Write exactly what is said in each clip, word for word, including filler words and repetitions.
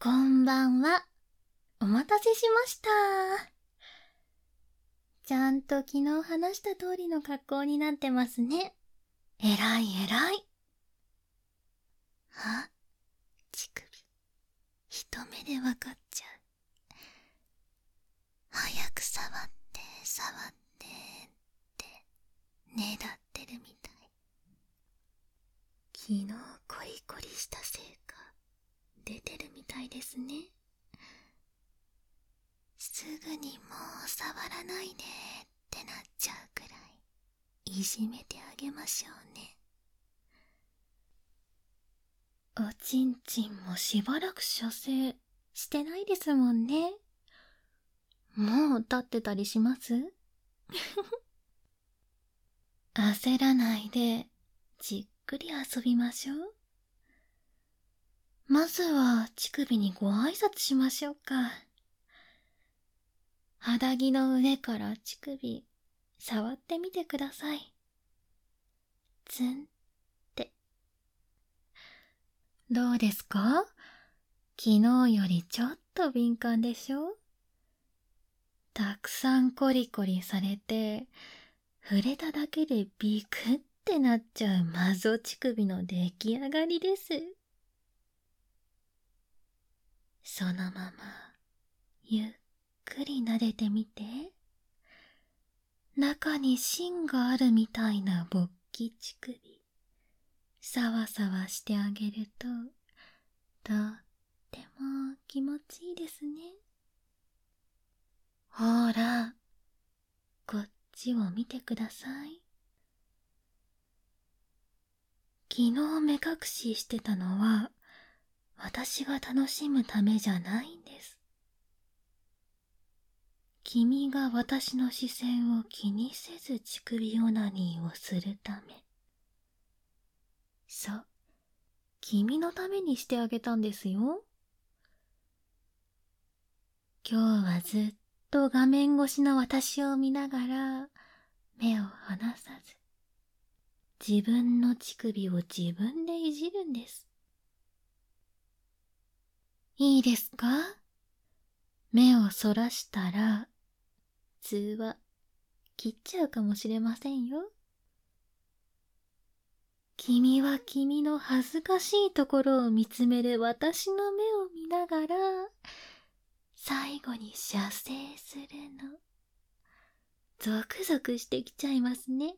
こんばんは。お待たせしました。ちゃんと昨日話した通りの格好になってますね。えらいえらい。あ、乳首。一目でわかっちゃう。早く触って触ってってねだってるみたい。昨日コリコリしたせいか出てるみたいですね。すぐにもう触らないでってなっちゃうくらいいじめてあげましょうね。おちんちんもしばらく射精してないですもんね。もう立ってたりします焦らないでじっくり遊びましょう。まずは乳首にご挨拶しましょうか。肌着の上から乳首触ってみてください。ツンって。どうですか？昨日よりちょっと敏感でしょ？たくさんコリコリされて、触れただけでビクってなっちゃうマゾ乳首の出来上がりです。そのままゆっくり撫でてみて。中に芯があるみたいな勃起乳首、さわさわしてあげるととっても気持ちいいですね。ほら、こっちを見てください。昨日目隠ししてたのは私が楽しむためじゃないんです。君が私の視線を気にせず乳首オナニーをするため。そう、君のためにしてあげたんですよ。今日はずっと画面越しの私を見ながら目を離さず、自分の乳首を自分でいじるんです。いいですか？目をそらしたら通話切っちゃうかもしれませんよ。君は君の恥ずかしいところを見つめる私の目を見ながら最後に射精するの。ゾクゾクしてきちゃいますね。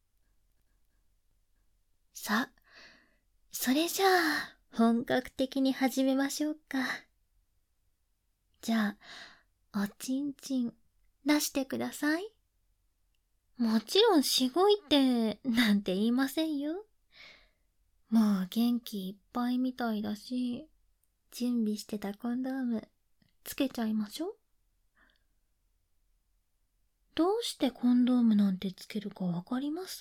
さあ、それじゃあ本格的に始めましょうか。じゃあ、おちんちん出してください。もちろんしごいてなんて言いませんよ。もう元気いっぱいみたいだし、準備してたコンドームつけちゃいましょう。どうしてコンドームなんてつけるかわかります？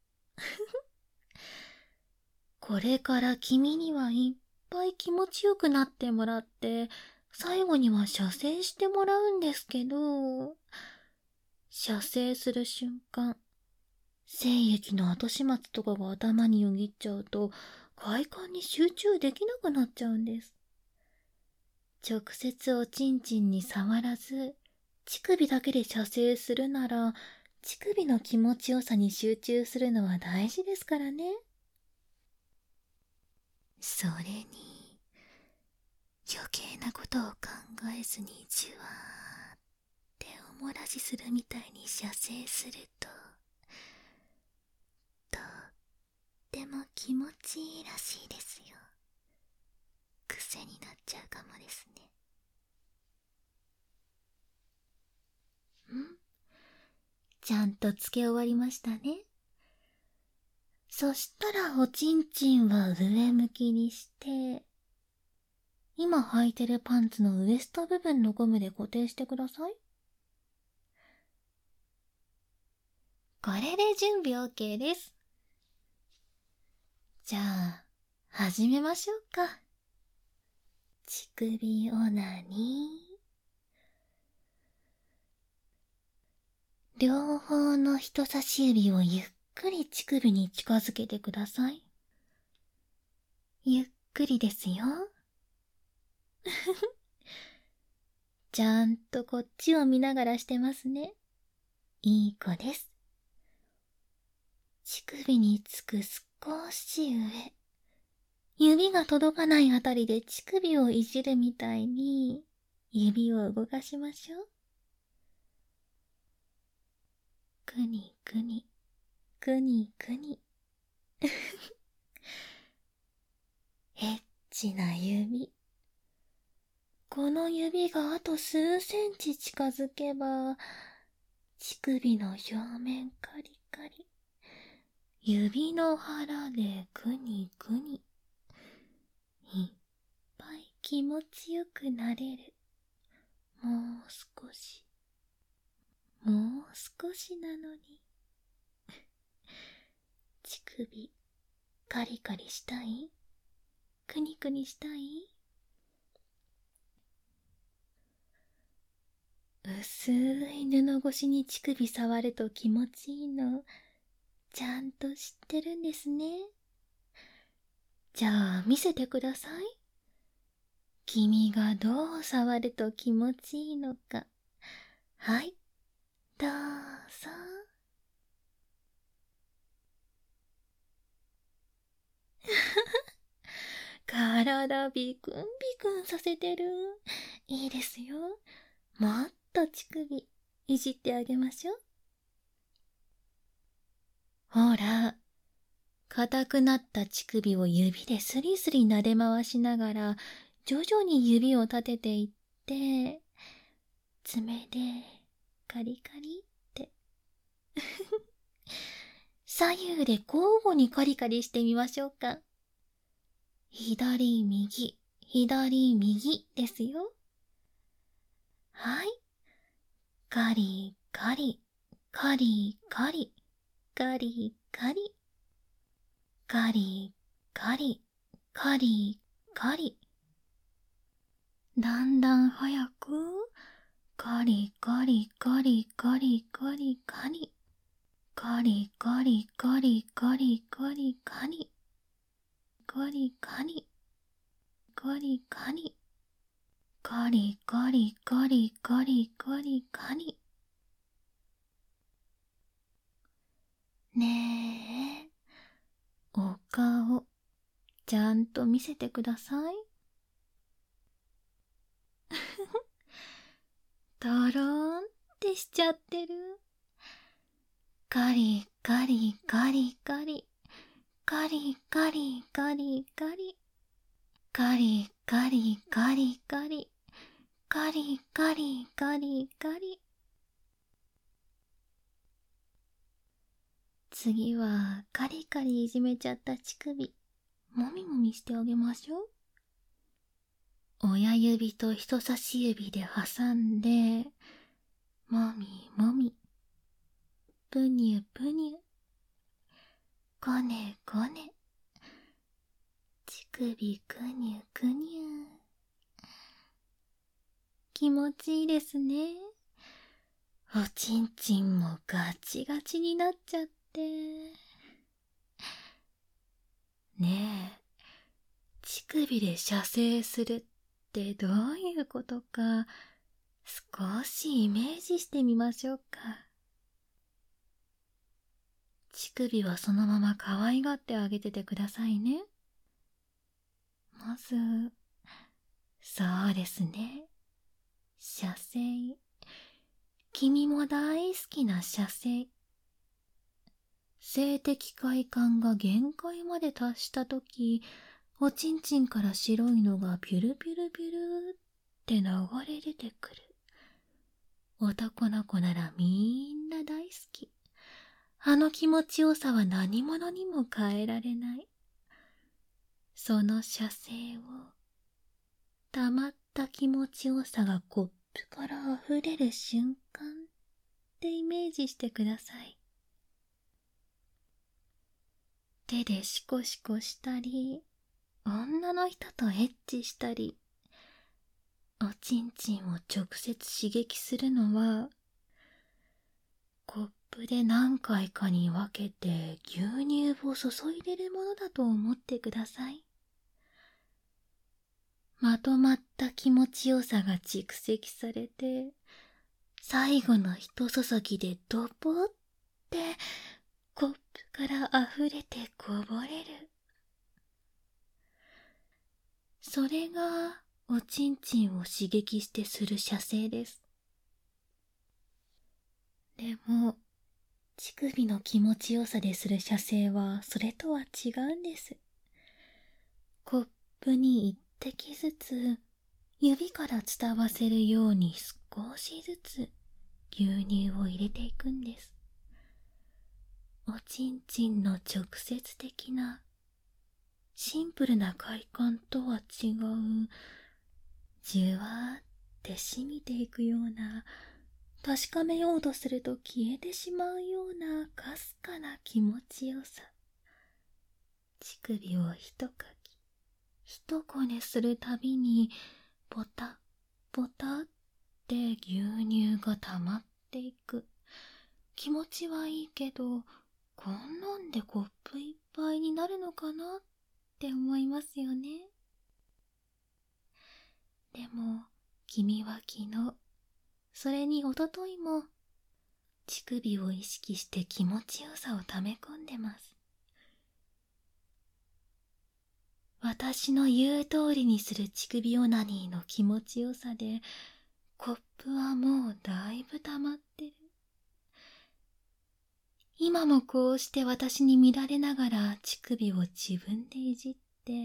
これから君にはいっぱい気持ちよくなってもらって、最後には射精してもらうんですけど、射精する瞬間、精液の後始末とかが頭によぎっちゃうと、快感に集中できなくなっちゃうんです。直接おちんちんに触らず、乳首だけで射精するなら、乳首の気持ちよさに集中するのは大事ですからね。それに、余計なことを考えずにじゅわーっておもらしするみたいに射精すると、とっても気持ちいいらしいですよ。癖になっちゃうかもですね。ん？ちゃんとつけ終わりましたね。そしたらおちんちんは上向きにして、今履いてるパンツのウエスト部分のゴムで固定してください。これで準備 OK です。じゃあ、始めましょうか。乳首オナニー。両方の人差し指をゆっくり乳首に近づけてください。ゆっくりですよ。 ちゃんとこっちを見ながらしてますね。いい子です。乳首につく少し上。指が届かないあたりで乳首をいじるみたいに、指を動かしましょう。くにくに、くにくに。エッチな指。この指があと数センチ近づけば、乳首の表面カリカリ。指の腹でくにくに。いっぱい気持ちよくなれる。もう少し。もう少しなのに。乳首、カリカリしたい？くにくにしたい？薄い布越しに乳首触ると気持ちいいの、ちゃんと知ってるんですね。じゃあ見せてください。君がどう触ると気持ちいいのか。はい、どうぞ。体ビクンビクンさせてる。いいですよ。もっと乳首いじってあげましょう。ほら、硬くなった乳首を指でスリスリ撫で回しながら、徐々に指を立てていって、爪でカリカリって。左右で交互にカリカリしてみましょうか。左右、左右ですよ。はい。カリカリ、カリカリ、カリカリ、カリカリ、カリカリ。だんだん早く、カリカリカリカリカリカリ、カリカリカリカリカリカリ、カリカリ、カリカリ、カリカリカリカリカリカリ。ねえ、お顔、ちゃんと見せてください。とろーんってしちゃってる。カリカリカリカリ、カリカリカリカリ、カリカリカリカリ、カリカリカリカリ。次はカリカリいじめちゃった乳首、もみもみしてあげましょう。親指と人差し指で挟んで、もみもみ、ぷにゅぷにゅ、こねこね、乳首くにゅくにゅ。気持ちいいですね。おちんちんもガチガチになっちゃって。ねえ、乳首で射精するってどういうことか、少しイメージしてみましょうか。乳首はそのまま可愛がってあげててくださいね。まず、そうですね。射精。君も大好きな射精。性的快感が限界まで達したとき、おちんちんから白いのがピュルピュルピュルって流れ出てくる。男の子ならみんな大好き。あの気持ちよさは何者にも変えられない。その射精を、溜まった気持ちよさがコップから溢れる瞬間ってイメージしてください。手でシコシコしたり、女の人とエッチしたり、おちんちんを直接刺激するのは、コップで何回かに分けて牛乳を注いでるものだと思ってください。 まとまった気持ちよさが蓄積されて、最後の一注ぎでドボってコップから溢れてこぼれる。それがおちんちんを刺激してする射精です。でも、乳首の気持ちよさでする射精はそれとは違うんです。コップに一滴ずつ指から伝わせるように少しずつ牛乳を入れていくんです。おちんちんの直接的なシンプルな快感とは違う、じゅわーって染みていくような、確かめようとすると消えてしまうようなかすかな気持ちよさ。乳首を一かき一こねするたびにポタポタって牛乳が溜まっていく。気持ちはいいけど、こんなんでコップいっぱいになるのかなって思いますよね。でも君は昨日、それにおとといも乳首を意識して気持ちよさを溜め込んでます。私の言う通りにする乳首オナニーの気持ちよさで、コップはもうだいぶ溜まってる。今もこうして私に見られながら乳首を自分でいじって、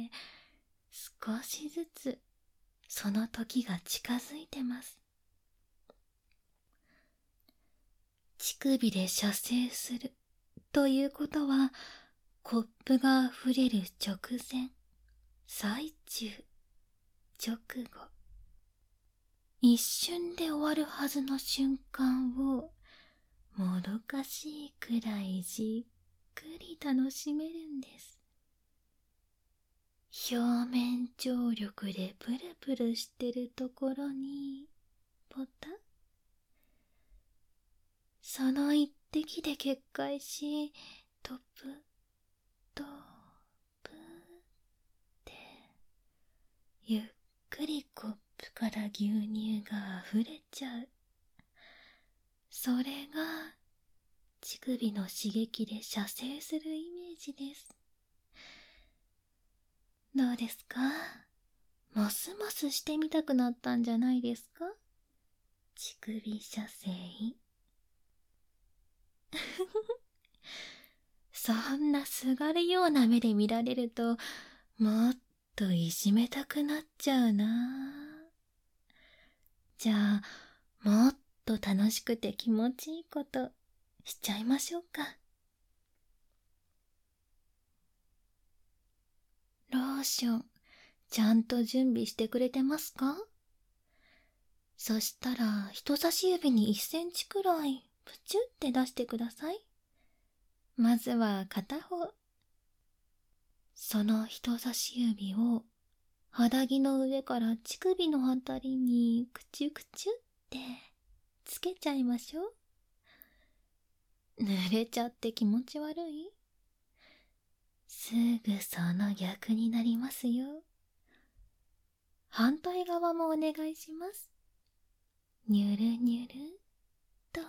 少しずつその時が近づいてます。乳首で射精するということは、コップが溢れる直前、最中、直後、一瞬で終わるはずの瞬間を、もどかしいくらいじっくり楽しめるんです。表面張力でプルプルしてるところにポタッ、その一滴で決壊し、トップトップってゆっくりコップから牛乳が溢れちゃう。それが乳首の刺激で射精するイメージです。どうですか？ますますしてみたくなったんじゃないですか？乳首射精。そんなすがるような目で見られると、もっといじめたくなっちゃうな。じゃあ、もっと楽しくて気持ちいいことしちゃいましょうか。ローション、ちゃんと準備してくれてますか？そしたら人差し指にいっセンチくらいプチュって出してください。まずは片方。その人差し指を肌着の上から乳首のあたりにくちゅくちゅってつけちゃいましょう。濡れちゃって気持ち悪い？すぐその逆になりますよ。反対側もお願いします。にゅるにゅるっと。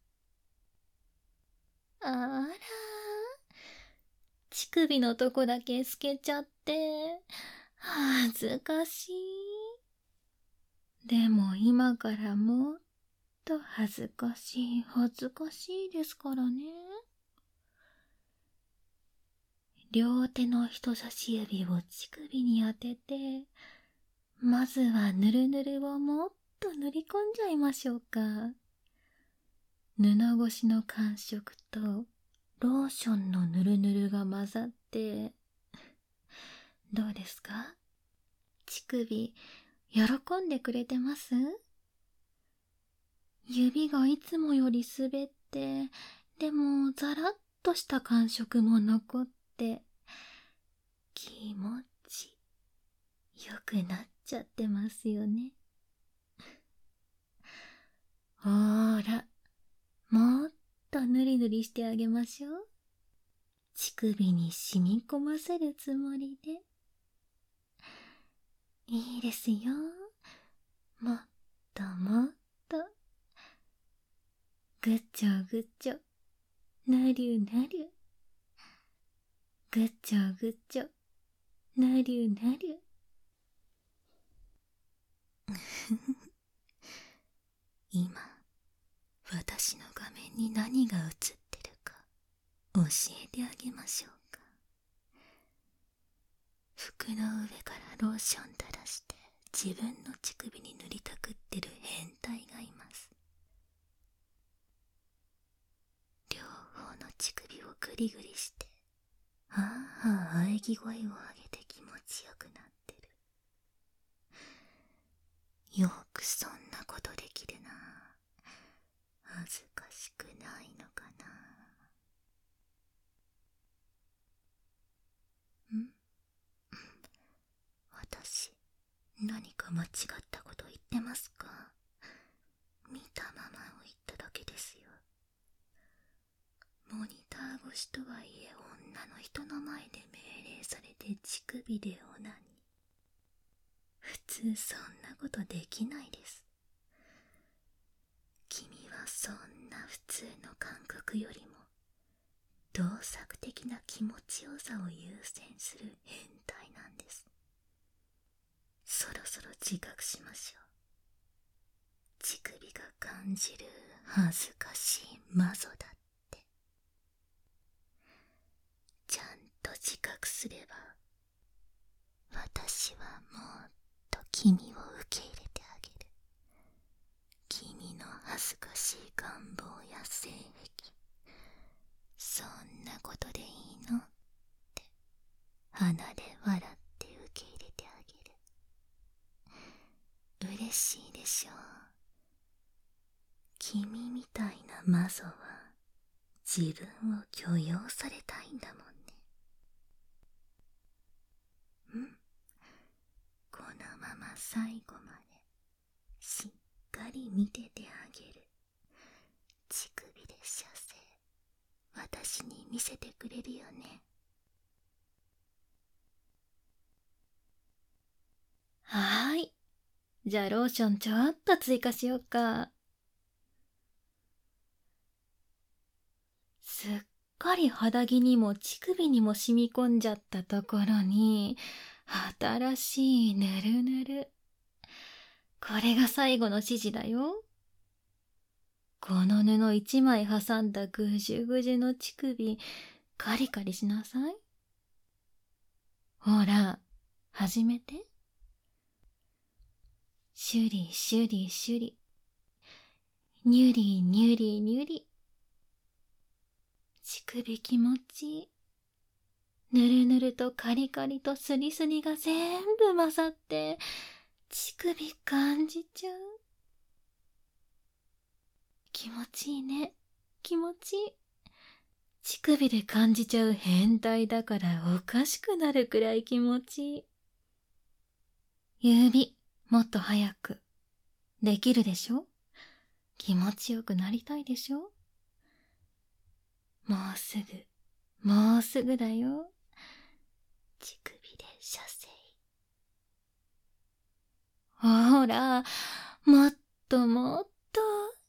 あら、乳首のとこだけ透けちゃって恥ずかしい。でも今からもっと恥ずかしい恥ずかしいですからね。両手の人差し指を乳首に当てて、まずはぬるぬるをもっと塗り込んじゃいましょうか。布越しの感触とローションのぬるぬるが混ざって、どうですか？乳首、喜んでくれてます？指がいつもより滑って、でもザラッとした感触も残って、気持ちよくなっちゃってますよね。ほーら、もっとぬりぬりしてあげましょう。乳首に染み込ませるつもりで。 いいですよ。もっともっと。ぐっちょぐっちょ、なりゅなりゅ。ぐっちょぐっちょ、なりゅなりゅ。今、私の画面に何が映ってるか教えてあげましょうか。服の上からローション垂らして自分の乳首に塗りたくってる変態がいます。両方の乳首をグリグリしてはあはあ喘ぎ声を上げて気持ちよくなってる。よくそんなことできるな。恥ずかしくないのかな。ん？私、何か間違ったこと言ってますか？見たままを言っただけですよ。モニター越しとはいえ女の人の前で命令されて乳首でオナニー。普通そんなことできないです。君はそんな普通の感覚よりも動作的な気持ちよさを優先する変態なんです。そろそろ自覚しましょう。乳首が感じる恥ずかしいマゾだって。ちゃんと自覚すれば私はもっと君を受け入れてあげる。君の恥ずかしい願望や性癖、そんなことでいいのって鼻で笑って受け入れてあげる。嬉しいでしょう。君みたいなマゾは自分を許容されたいんだもんね。ん？このまま最後までしっかり見ててあげる。乳首で射精、私に見せてくれるよね。はーい。じゃあローションちょっと追加しようか。すっかり肌着にも乳首にも染み込んじゃったところに新しいぬるぬる。これが最後の指示だよ。この布一枚挟んだぐじゅぐじゅの乳首カリカリしなさい。ほら、始めて。シュリシュリシュリ、ニュリニュリニュリ。乳首気持ちいい。ぬるぬるとカリカリとスリスリが全部混ざって乳首感じちゃう。気持ちいいね。気持ちいい。乳首で感じちゃう変態だからおかしくなるくらい気持ちいい。指、もっと早く。できるでしょ？気持ちよくなりたいでしょ？もうすぐ、もうすぐだよ。乳首で射精。ほら、もっともっと。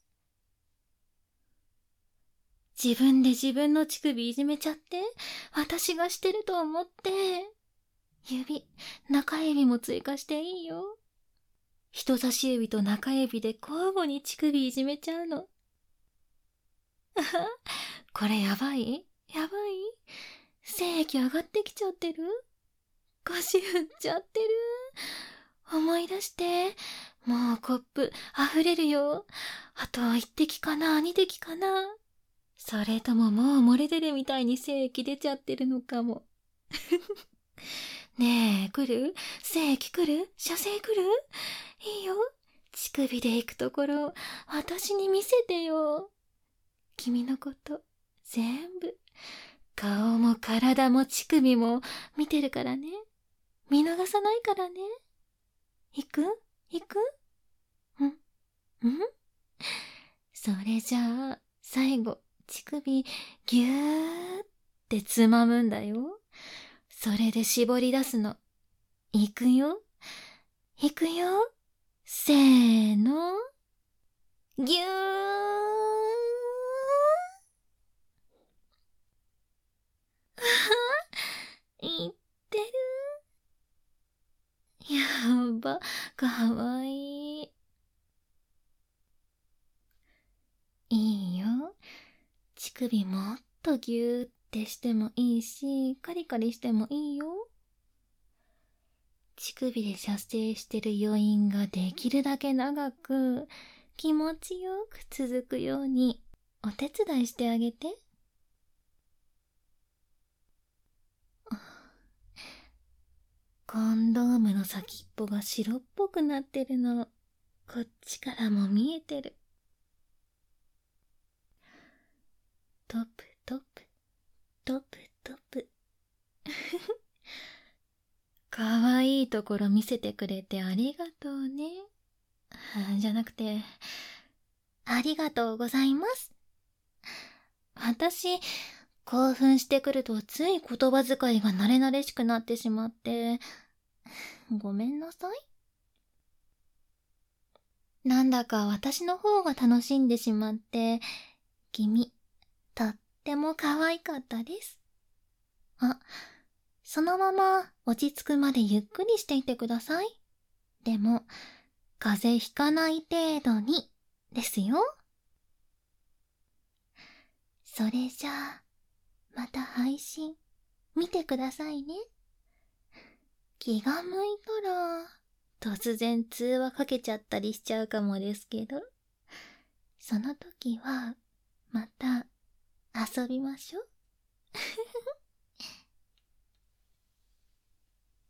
自分で自分の乳首いじめちゃって、私がしてると思って。指、中指も追加していいよ。人差し指と中指で交互に乳首いじめちゃうの。あは、これやばい？やばい？精液上がってきちゃってる？腰振っちゃってる。思い出して。もうコップ溢れるよ。あと一滴かな、二滴かな。それとももう漏れ出るみたいに精液出ちゃってるのかも。ねえ、来る？精液来る？射精来る？いいよ。乳首で行くところ、私に見せてよ。君のこと、全部。顔も体も乳首も見てるからね。見逃さないからね。行く？行く？ん？ん？それじゃあ、最後、乳首、ぎゅーってつまむんだよ。それで絞り出すの。行くよ。 いくよ。せーの。ぎゅー。いってる。やば、かわいい。いいよ。乳首もっとギューってしてもいいし、カリカリしてもいいよ。乳首で射精してる余韻ができるだけ長く、気持ちよく続くように、お手伝いしてあげて。コンドームの先っぽが白っぽくなってるの、こっちからも見えてる。トップトップ、トップトップ。かわいいところ見せてくれてありがとうね。じゃなくて、ありがとうございます。私、興奮してくるとつい言葉遣いが慣れ慣れしくなってしまって、ごめんなさい。なんだか私の方が楽しんでしまって、君、とっても可愛かったです。あ、そのまま落ち着くまでゆっくりしていてください。でも、風邪ひかない程度に、ですよ。それじゃあ、また配信、見てくださいね。気が向いたら、突然通話かけちゃったりしちゃうかもですけど、その時は、また遊びましょう。